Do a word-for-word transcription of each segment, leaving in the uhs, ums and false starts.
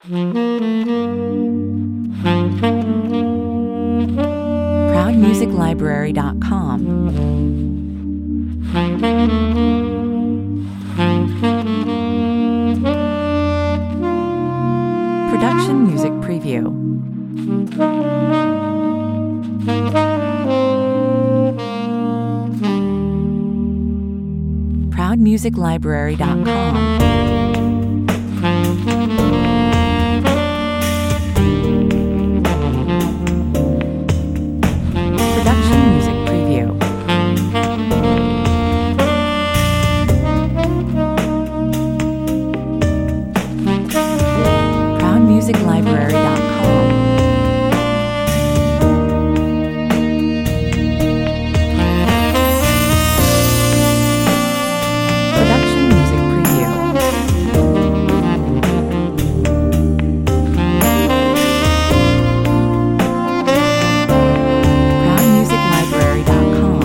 proud music library dot com. Production music preview. proud music library dot com. music library dot com. Production music preview. proud music library dot com.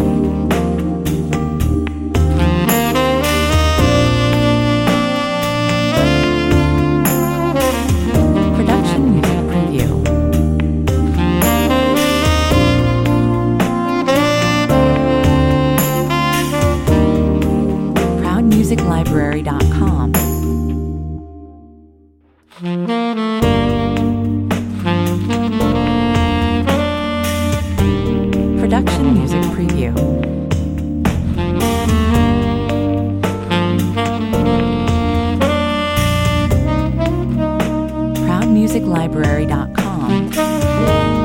music library dot com. Production music preview. proud music library dot com.